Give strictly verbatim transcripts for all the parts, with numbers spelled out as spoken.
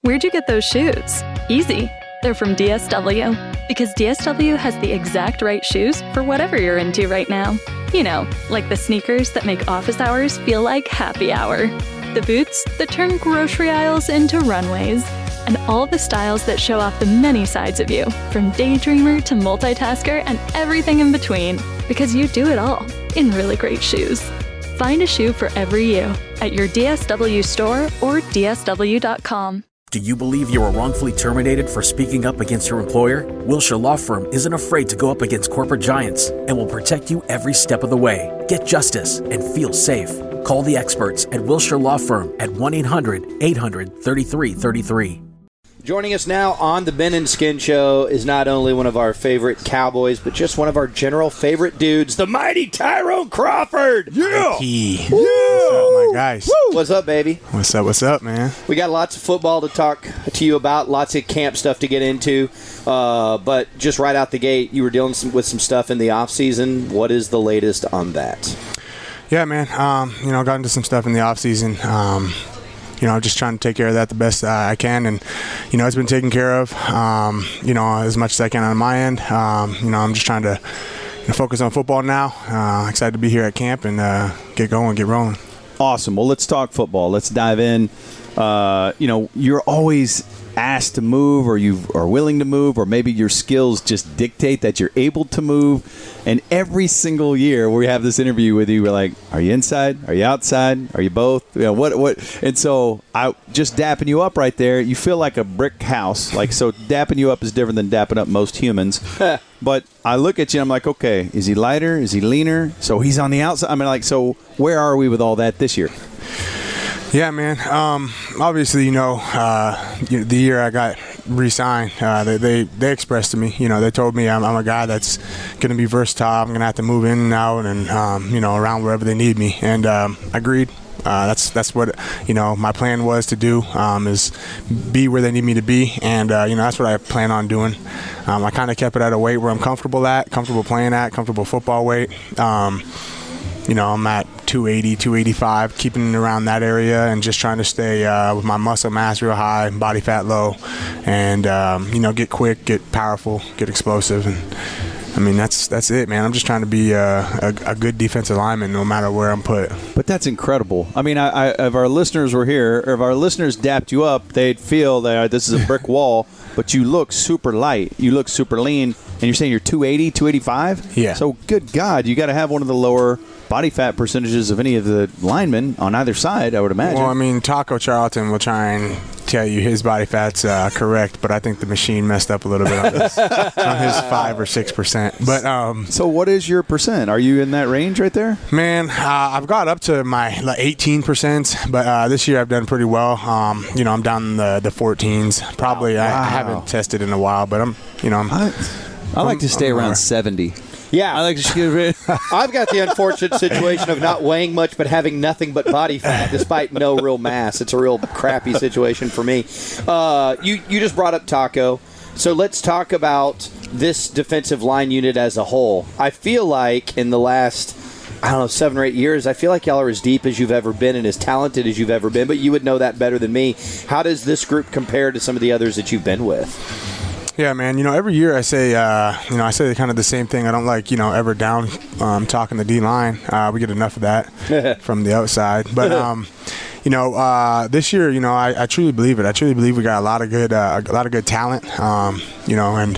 Where'd you get those shoes? Easy. They're from D S W. Because D S W has the exact right shoes for whatever you're into right now. You know, like the sneakers that make office hours feel like happy hour. The boots that turn grocery aisles into runways. And all the styles that show off the many sides of you, from daydreamer to multitasker and everything in between. Because you do it all in really great shoes. Find a shoe for every you at your D S W store or D S W dot com. Do you believe you were wrongfully terminated for speaking up against your employer? Wilshire Law Firm isn't afraid to go up against corporate giants and will protect you every step of the way. Get justice and feel safe. Call the experts at Wilshire Law Firm at one eight hundred eight hundred thirty-three thirty-three. Joining us now on the Ben and Skin Show is not only one of our favorite Cowboys, but just one of our general favorite dudes, the mighty Tyrone Crawford. Yeah. Hey. Yeah. What's up, my guys? Woo. What's up, baby? What's up, what's up, man? We got lots of football to talk to you about, lots of camp stuff to get into. Uh, but just right out the gate, you were dealing some, with some stuff in the offseason. What is the latest on that? Yeah, man. Um, you know, got into some stuff in the offseason. Um You know, just trying to take care of that the best uh, I can, and you know, it's been taken care of. Um, you know, as much as I can on my end. Um, you know, I'm just trying to you know, focus on football now. Uh, excited to be here at camp and uh, get going, get rolling. Awesome. Well, let's talk football. Let's dive in. Uh, you know, you're always asked to move, or you are willing to move, or maybe your skills just dictate that you're able to move. And every single year we have this interview with you, we're like, are you inside? Are you outside? Are you both? You know, what, what? And so I just dapping you up right there, you feel like a brick house. Like, so dapping you up is different than dapping up most humans. But I look at you and I'm like, okay, is he lighter? Is he leaner? So he's on the outside. I mean, like, so where are we with all that this year? Yeah, man. Um, obviously, you know, uh, the year I got re-signed, uh, they, they they expressed to me, you know, they told me I'm, I'm a guy that's going to be versatile. I'm going to have to move in and out and, um, you know, around wherever they need me. And um, I agreed. Uh, that's that's what, you know, my plan was to do, um, is be where they need me to be. And, uh, you know, that's what I plan on doing. Um, I kind of kept it at a weight where I'm comfortable at, comfortable playing at, comfortable football weight. Um, You know, I'm at two eighty, two eighty-five, keeping it around that area and just trying to stay uh, with my muscle mass real high, body fat low, and, um, you know, get quick, get powerful, get explosive. And, I mean, that's that's it, man. I'm just trying to be uh, a, a good defensive lineman no matter where I'm put. But that's incredible. I mean, I, I, if our listeners were here, or if our listeners dapped you up, they'd feel that this is a brick wall, but you look super light. You look super lean. And you're saying you're two eighty, two eighty-five? Yeah. So, good God, you got to have one of the lower body fat percentages of any of the linemen on either side, I would imagine. Well, I mean, Taco Charlton will try and tell you his body fat's uh, correct, but I think the machine messed up a little bit on his, on his five or six percent. But um, so, what is your percent? Are you in that range right there? Man, uh, I've got up to my like eighteen percent, but uh, this year I've done pretty well. Um, you know, I'm down in the the fourteens. Probably wow. I, I haven't tested in a while, but I'm, you know, I'm. I, I like to stay I'm around more. seventy. Yeah. I like to I've got the unfortunate situation of not weighing much but having nothing but body fat despite no real mass. It's a real crappy situation for me. Uh, you, you just brought up Taco. So let's talk about this defensive line unit as a whole. I feel like in the last, I don't know, seven or eight years, I feel like y'all are as deep as you've ever been and as talented as you've ever been, but you would know that better than me. How does this group compare to some of the others that you've been with? Yeah, man. You know, every year I say, uh, you know, I say kind of the same thing. I don't like, you know, ever down um, talking the D-line. Uh, we get enough of that from the outside. But, um, you know, uh, this year, you know, I, I truly believe it. I truly believe we got a lot of good, uh, a lot of good talent. Um, you know, and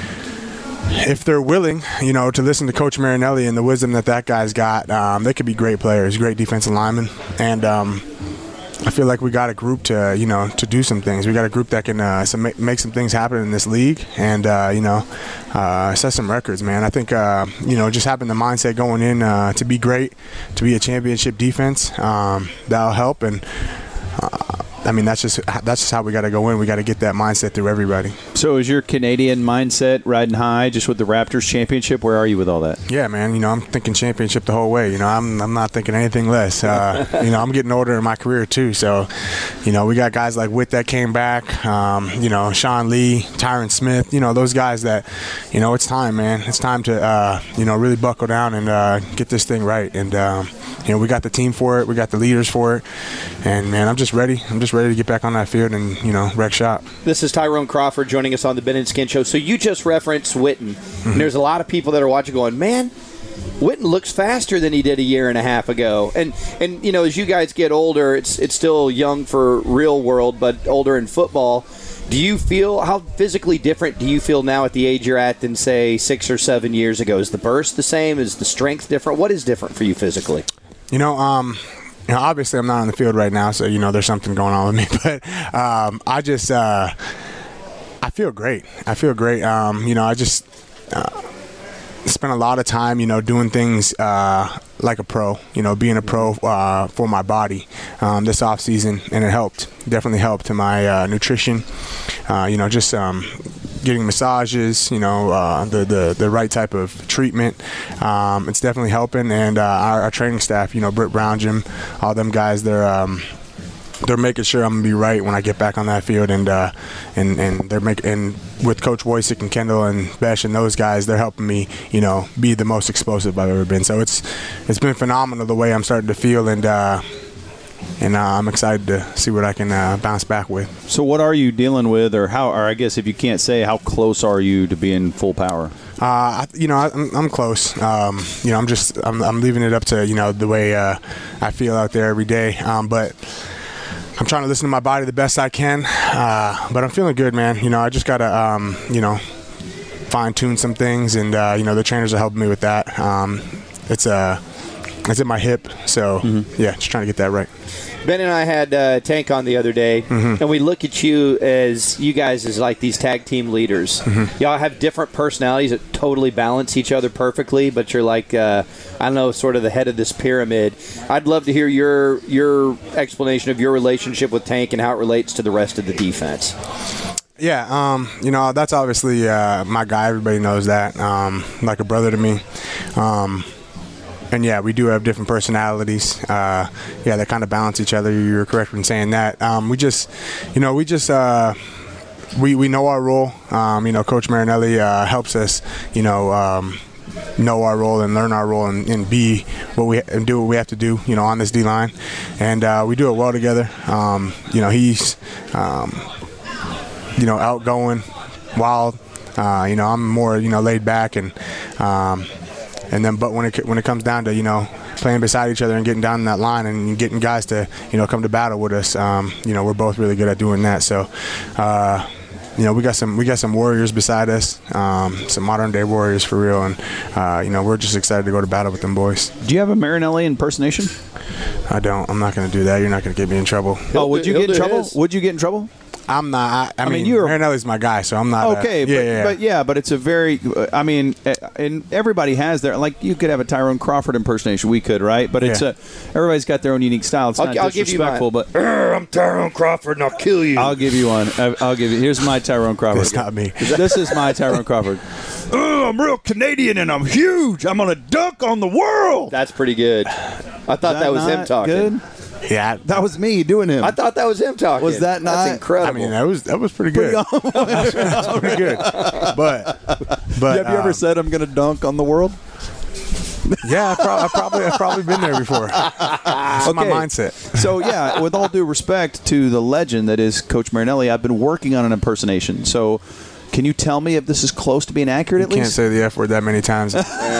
if they're willing, you know, to listen to Coach Marinelli and the wisdom that that guy's got, um, they could be great players, great defensive linemen, and. Um, I feel like we got a group to, you know, to do some things. We got a group that can uh, some, make some things happen in this league and, uh, you know, uh, set some records, man. I think, uh, you know, just having the mindset going in uh, to be great, to be a championship defense, um, that'll help. And, uh, I mean, that's just that's just how we got to go in. We got to get that mindset through everybody. So is your Canadian mindset riding high just with the Raptors championship? Where are you with all that? Yeah, man. You know, I'm thinking championship the whole way. You know, I'm I'm not thinking anything less. Uh, you know, I'm getting older in my career too. So, you know, we got guys like Witt that came back. Um, you know, Sean Lee, Tyron Smith. You know, those guys that, you know, it's time, man. It's time to, uh, you know, really buckle down and uh, get this thing right. And, um, you know, we got the team for it. We got the leaders for it. And, man, I'm just ready. I'm just just ready to get back on that field and, you know, wreck shop. This is Tyrone Crawford joining us on the Ben and Skin Show. So you just referenced Witten. Mm-hmm. And there's a lot of people that are watching going, man, Witten looks faster than he did a year and a half ago. And, and you know, as you guys get older, it's it's still young for real world, but older in football. Do you feel, how physically different do you feel now at the age you're at than, say, six or seven years ago? Is the burst the same? Is the strength different? What is different for you physically? You know, um, you know, obviously I'm not on the field right now, so, you know, there's something going on with me. But um, I just, uh, I feel great. I feel great. Um, you know, I just uh, spent a lot of time, you know, doing things uh, like a pro, you know, being a pro uh, for my body um, this off season, and it helped. Definitely helped to my uh, nutrition. Uh, you know, just um, getting massages, you know, uh, the, the the right type of treatment. Um, it's definitely helping, and uh, our, our training staff, you know, Britt Brown, Jim, all them guys, they're um, they're making sure I'm gonna be right when I get back on that field, and uh, and and they're making, and with Coach Wojcik and Kendall and Besh and those guys, they're helping me, you know, be the most explosive I've ever been. So it's it's been phenomenal the way I'm starting to feel, and uh, and uh, I'm excited to see what I can uh, bounce back with. So what are you dealing with, or how, or I guess if you can't say, how close are you to being full power? Uh, you know, I'm, I'm close. Um, you know, I'm just I'm, I'm leaving it up to, you know, the way uh, I feel out there every day. Um, but I'm trying to listen to my body the best I can, uh, but I'm feeling good, man. You know, I just got to, um, you know, fine-tune some things, and, uh, you know, the trainers are helping me with that. Um, it's, uh, it's in my hip, so, mm-hmm. yeah, just trying to get that right. Ben and I had uh, Tank on the other day, mm-hmm. and we look at you as you guys as like these tag team leaders. Mm-hmm. Y'all have different personalities that totally balance each other perfectly, but you're like, uh, I don't know, sort of the head of this pyramid. I'd love to hear your your explanation of your relationship with Tank and how it relates to the rest of the defense. Yeah, um, you know, that's obviously uh, my guy. Everybody knows that. Um, like a brother to me. Um, And, yeah, we do have different personalities. Uh, yeah, they kind of balance each other. You're correct in saying that. Um, we just, you know, we just uh, we, we know our role. Um, you know, Coach Marinelli uh, helps us, you know, um, know our role and learn our role and, and be what we and do what we have to do, you know, on this D-line. And uh, we do it well together. Um, you know, he's, um, you know, outgoing, wild. Uh, you know, I'm more, you know, laid back and um, – And then, but when it when it comes down to, you know, playing beside each other and getting down that line and getting guys to, you know, come to battle with us, um, you know, we're both really good at doing that. So, uh, you know, we got some we got some warriors beside us, um, some modern day warriors for real, and uh, you know, we're just excited to go to battle with them boys. Do you have a Marinelli impersonation? I don't. I'm not going to do that. You're not going to get me in trouble. Oh, would you get in trouble? Would you get in trouble? I'm not. I, I, I mean, mean you're Marinelli's my guy, so I'm not. Okay, a, but, yeah, yeah. but yeah, but it's a very. I mean, and everybody has their, like, you could have a Tyrone Crawford impersonation. We could, right? But it's yeah. a everybody's got their own unique style. It's I'll, not I'll disrespectful, give you mine. but I'm Tyrone Crawford, and I'll kill you. I'll give you one. I'll give you. Here's my Tyrone Crawford. That's not me. This is my Tyrone Crawford. Oh, I'm real Canadian and I'm huge. I'm gonna dunk on the world. That's pretty good. I thought that, that was him talking. Good? Yeah, that was me doing him. I thought that was him talking. Was that not? That's incredible. I mean, that was that was pretty good. Pretty that was pretty good. But but have you um, ever said I'm going to dunk on the world? Yeah, I've, pro- I've probably I've probably been there before. That's okay. my mindset. So yeah, with all due respect to the legend that is Coach Marinelli, I've been working on an impersonation. So. Can you tell me if this is close to being accurate? You at least can't say the F word that many times.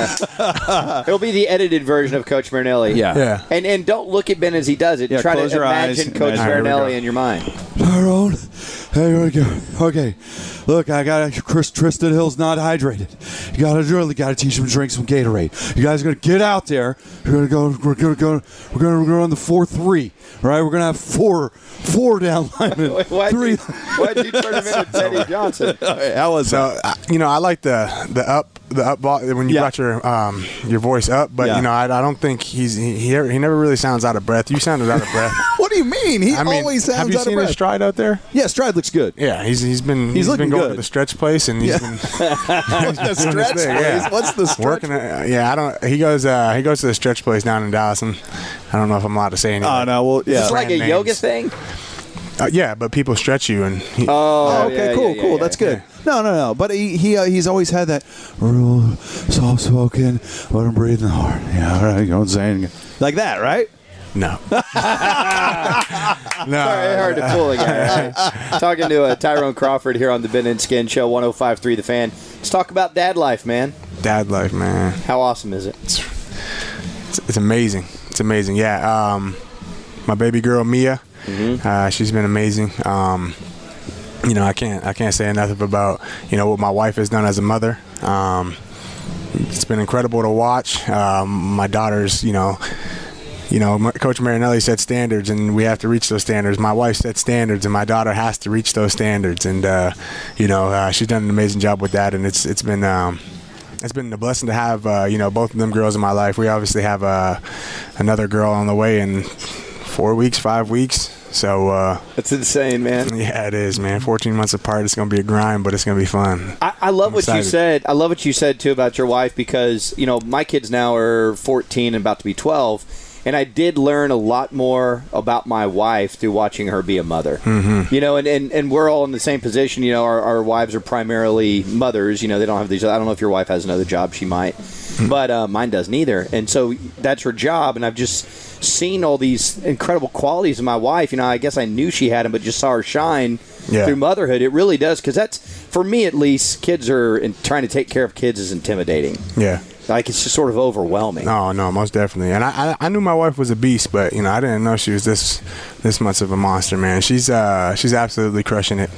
It'll be the edited version of Coach Marinelli. Yeah. Yeah. And and don't look at Ben as he does it. Yeah, Try to close your eyes. imagine Coach Imagine. Marinelli in your mind. Tyrone, hey, here we go. Okay, look, I got Chris Tristan Hill's not hydrated. You got to really got to teach him to drink some Gatorade. You guys are gonna get out there. We're gonna go. We're gonna go. We're gonna go on the four three. Right? We're gonna have four four down linemen. Why'd three. You, why'd you turn him into Teddy Johnson? How was So uh, you know, I like the the up the up ball when you Yeah. brought your um your voice up, but Yeah. you know, I, I don't think he's he he, ever, he never really sounds out of breath. You sounded out of breath. What do you mean? He I mean, always sounds have you out seen of breath. his stride out there? Yeah, stride looks good. Yeah, he's he's been He's he's looking been going good. to the stretch place and he's Yeah. been the doing his stretch thing, place? yeah. What's the stretch? working. At, yeah, I don't. He goes uh, he goes to the stretch place down in Dallas, and I don't know if I'm allowed to say anything. Oh no, well, yeah. It's like a Brand yoga names. thing. Uh, yeah, but people stretch you, and he, Oh, Oh, okay, yeah, cool, yeah, yeah, cool. yeah. That's good. No, no, no. But he he uh, he's always had that real soft spoken, let him breathe in the heart. Yeah, all right, you know what I'm saying? Like that, right? No. no. Sorry, hard to fool a guy. Right? Talking to uh, Tyrone Crawford here on the Ben and Skin Show, one oh five point three The Fan. Let's talk about dad life, man. Dad life, man. How awesome is it? It's, it's, it's amazing. It's amazing. Yeah. Um, my baby girl Mia, mm-hmm. uh, she's been amazing. Um, you know, I can't I can't say enough about you know what my wife has done as a mother. Um, it's been incredible to watch. Um, my daughters, you know. You know, Coach Marinelli set standards, and we have to reach those standards. My wife set standards, and my daughter has to reach those standards. And uh, you know, uh, she's done an amazing job with that. And it's it's been um, it's been a blessing to have uh, you know both of them girls in my life. We obviously have uh, another girl on the way in four weeks, five weeks. So uh, that's insane, man. Yeah, it is, man. fourteen months apart. It's gonna be a grind, but it's gonna be fun. I, I love I'm what excited. you said. I love what you said too about your wife, because you know my kids now are fourteen and about to be twelve. And I did learn a lot more about my wife through watching her be a mother. Mm-hmm. You know, and, and, and we're all in the same position. You know, our, our wives are primarily mothers. You know, they don't have these. I don't know if your wife has another job. She might. Mm-hmm. But uh, mine doesn't either. And so that's her job. And I've just seen all these incredible qualities of my wife. You know, I guess I knew she had them, but just saw her shine yeah. through motherhood. It really does. Because that's, for me at least, kids are, in, trying to take care of kids is intimidating. Yeah. Like, it's just sort of overwhelming. No, no, most definitely. And I, I, I knew my wife was a beast, but you know, I didn't know she was this, this much of a monster, man. She's, uh, she's absolutely crushing it.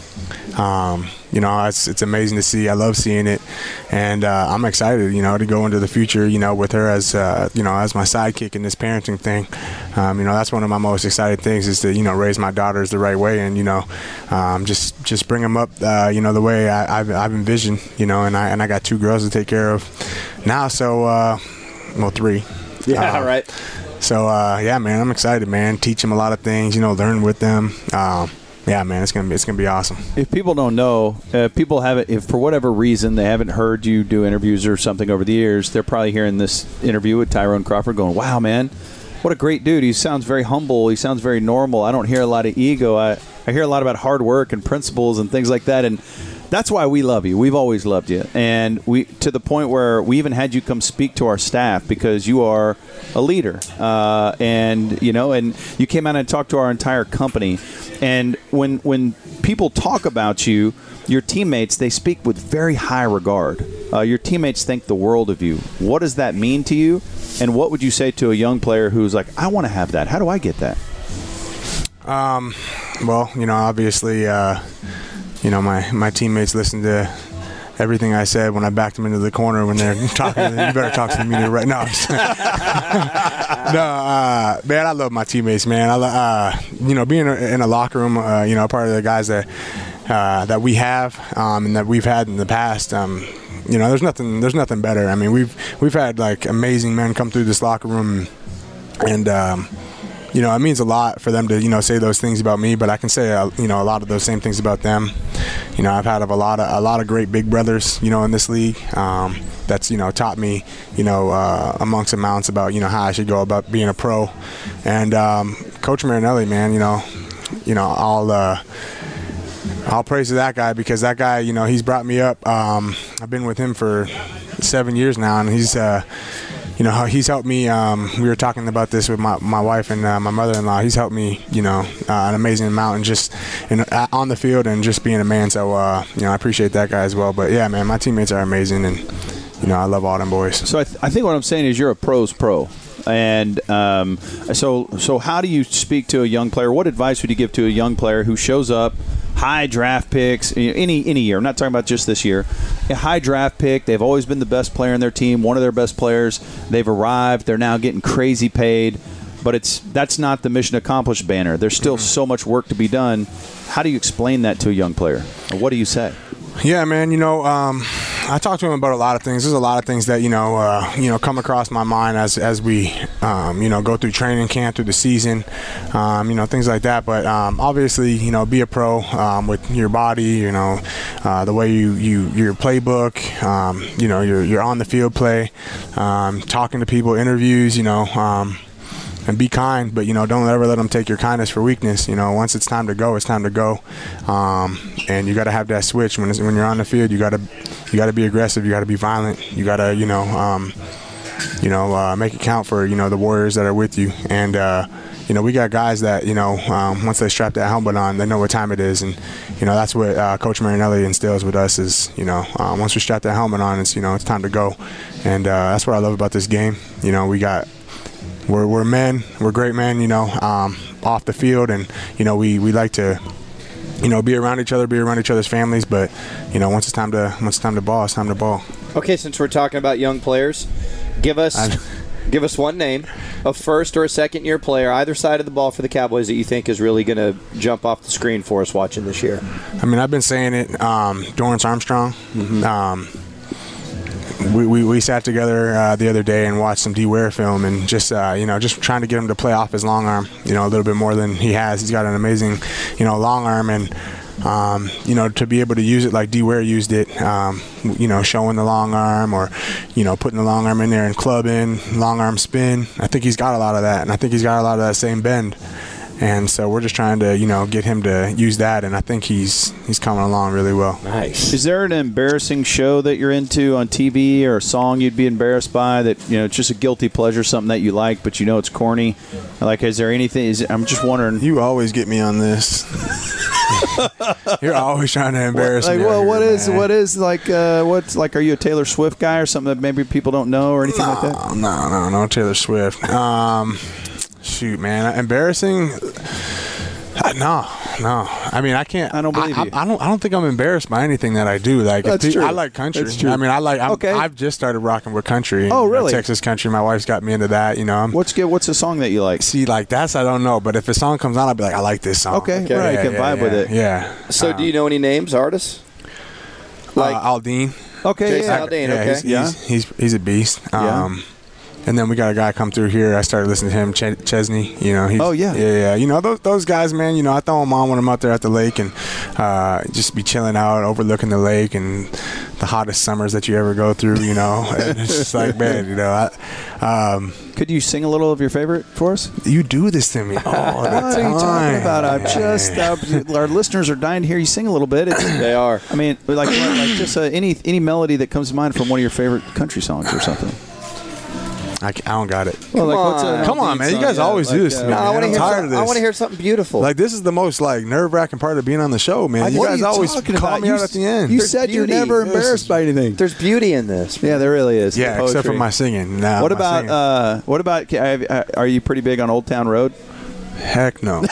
Um, you know, it's, it's amazing to see. I love seeing it, and uh, I'm excited, you know, to go into the future, you know, with her as, uh, you know, as my sidekick in this parenting thing. Um, you know, that's one of my most exciting things is to, you know, raise my daughters the right way, and you know, um, just, just bring them up, uh, you know, the way I, I've, I've envisioned, you know, and I, and I got two girls to take care of now, so, uh, well, three. Yeah, uh, right. So, uh, yeah, man, I'm excited, man. Teach them a lot of things, you know, learn with them. Um, Yeah, man, it's gonna be it's gonna be awesome. If people don't know, uh, people haven't, if for whatever reason they haven't heard you do interviews or something over the years, they're probably hearing this interview with Tyrone Crawford, going, "Wow, man, what a great dude! He sounds very humble. He sounds very normal. I don't hear a lot of ego. I I hear a lot about hard work and principles and things like that." And that's why we love you. We've always loved you, and we to the point where we even had you come speak to our staff because you are a leader, uh, and you know, and you came out and talked to our entire company. And when when people talk about you, your teammates, they speak with very high regard. Uh, your teammates think the world of you. What does that mean to you? And what would you say to a young player who's like, I want to have that? How do I get that? Um, well, you know, obviously, uh, you know, my, my teammates listen to everything I said when I backed them into the corner when they're talking. You better talk to the media right now. no, uh, man, I love my teammates, man. I, uh, you know, being in a locker room, uh, you know, part of the guys that uh, that we have um, and that we've had in the past. Um, you know, there's nothing, there's nothing better. I mean, we've we've had like amazing men come through this locker room, and um, you know, it means a lot for them to, you know, say those things about me, but I can say, uh, you know, a lot of those same things about them. You know, I've had a lot of a lot of great big brothers, you know, in this league. Um, that's, you know, taught me, you know, uh, amongst amounts about, you know, how I should go about being a pro. And um, Coach Marinelli, man, you know, you know, I'll uh, I'll praise to that guy because that guy, you know, he's brought me up. Um, I've been with him for seven years now, and he's. Uh, You know, he's helped me. Um, we were talking about this with my, my wife and uh, my mother-in-law. He's helped me, you know, uh, an amazing amount, and just in, uh, on the field and just being a man. So, uh, you know, I appreciate that guy as well. But yeah, man, my teammates are amazing, and you know, I love all them boys. So I, th- I think what I'm saying is you're a pro's pro. And um, so, so how do you speak to a young player? What advice would you give to a young player who shows up, high draft picks, any any year? I'm not talking about just this year. A high draft pick. They've always been the best player in their team, one of their best players. They've arrived. They're now getting crazy paid. But it's that's not the mission accomplished banner. There's still mm-hmm. so much work to be done. How do you explain that to a young player? Or what do you say? Yeah, man, you know, um, I talk to him about a lot of things. There's a lot of things that, you know, uh, you know, come across my mind as as we, um, you know, go through training camp, through the season, um, you know, things like that. But um, obviously, you know, be a pro um, with your body, you know, uh, the way you, you your playbook, um, you know, your, your on-the-field play, um, talking to people, interviews, you know, um, and be kind, but, you know, don't ever let them take your kindness for weakness. You know, once it's time to go, it's time to go. Um, and you got to have that switch. When it's, when you're on the field, you got to you got to be aggressive. You got to be violent. You got to, you know, um, you know, uh, make it count for, you know, the warriors that are with you. And, uh, you know, we got guys that, you know, um, once they strap that helmet on, they know what time it is. And, you know, that's what uh, Coach Marinelli instills with us is, you know, um, once we strap that helmet on, it's, you know, it's time to go. And uh, that's what I love about this game. You know, we got we're we're men, we're great men, you know, um, off the field, and you know we, we like to, you know, be around each other, be around each other's families. But you know, once it's time to once it's time to ball, it's time to ball. Okay, since we're talking about young players, give us I, give us one name, a first or a second year player, either side of the ball for the Cowboys that you think is really going to jump off the screen for us watching this year. I mean, I've been saying it. Um, Dorrance Armstrong. Mm-hmm. Um, We, we, we sat together uh, the other day and watched some D. Ware film, and just uh, you know just trying to get him to play off his long arm, you know, a little bit more than he has. He's got an amazing, you know, long arm, and um, you know, to be able to use it like D. Ware used it, um, you know, showing the long arm, or you know, putting the long arm in there and clubbing, long arm spin. I think he's got a lot of that, and I think he's got a lot of that same bend. And so we're just trying to, you know, get him to use that, and I think he's he's coming along really well. Nice. Is there an embarrassing show that you're into on T V, or a song you'd be embarrassed by that, you know, it's just a guilty pleasure, something that you like, but you know it's corny? Like, is there anything? Is, I'm just wondering. You always get me on this. You're always trying to embarrass what, like, me. Well, what here, is man. what is like? Uh, what's like? Are you a Taylor Swift guy or something that maybe people don't know or anything no, like that? No, no, no, Taylor Swift. Um, shoot, man, embarrassing. Uh, no, no. I mean, I can't. I don't believe I, you. I, I don't. I don't think I'm embarrassed by anything that I do. Like, That's if pe- true. I like country. That's true. I mean, I like. I'm, Okay. I've just started rocking with country. Oh, uh, really? Texas country. My wife's got me into that. You know. I'm, What's good? What's a song that you like? See, like that's I don't know. But if a song comes on, I'll be like, I like this song. Okay, Okay. right. Yeah, you can yeah, vibe yeah, with it. Yeah. So, Um, do you know any names, artists? Like uh, Aldine? Okay, Jason yeah. Aldean, yeah, okay. He's, Yeah. he's, he's he's a beast. Yeah. Um, and then we got a guy come through here. I started listening to him, Ch- Chesney. You know, he's, Oh, yeah. yeah, yeah. You know those those guys, man. You know, I throw them on when I'm out there at the lake and uh, just be chilling out, overlooking the lake and the hottest summers that you ever go through. You know, and it's just like, man, you know, I, um, Could you sing a little of your favorite for us? you do this to me all the What time. are you talking about? I'm just uh, our listeners are dying to hear you sing a little bit. It's, They are. I mean, like, like just uh, any any melody that comes to mind from one of your favorite country songs or something. I, ca- I don't got it. Well, like, what's a Come on, man. You guys always do this to me. No, I man. want to I'm hear. tired Some, of this. I want to hear something beautiful. Like, this is the most like nerve wracking part of being on the show, man. You What are guys you always talking call about? me You out at the end. You There's said you're beauty. never This embarrassed by anything. There's beauty in this. Yeah, there really is. yeah, The except for poetry. my singing. Nah, What my about singing. uh, what about? ca- uh, Are you pretty big on Old Town Road? Heck no.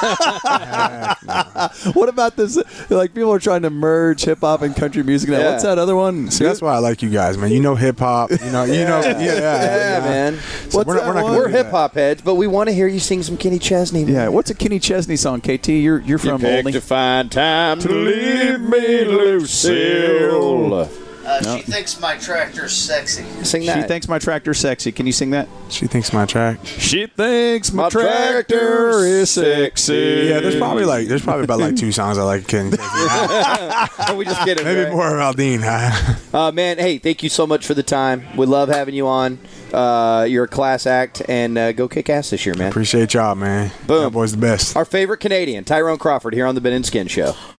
What about this? Like, people are trying to merge hip hop and country music now. Yeah. What's that other one? See, that's why I like you guys, man. You know hip hop. You know, you know, yeah, Yeah, man. So What's we're not- that we're not one? gonna We're do that. hip hop heads, but we want to hear you sing some Kenny Chesney. Yeah. What's a Kenny Chesney song? K T, you're you're from Olding. find time to leave me, Lucille. Uh, She thinks my tractor's sexy. Sing She that. thinks my tractor's sexy. Can you sing that? She thinks my track. She thinks my tractor is sexy. Yeah, there's probably like there's probably about like two songs I like. Ken. we just get it. Maybe right? more of Aldine. Uh, man, hey, thank you so much for the time. We love having you on. Uh, you're a class act, and uh, go kick ass this year, man. Appreciate y'all, man. Boom. That boy's the best. Our favorite Canadian, Tyrone Crawford, here on the Ben and Skin Show.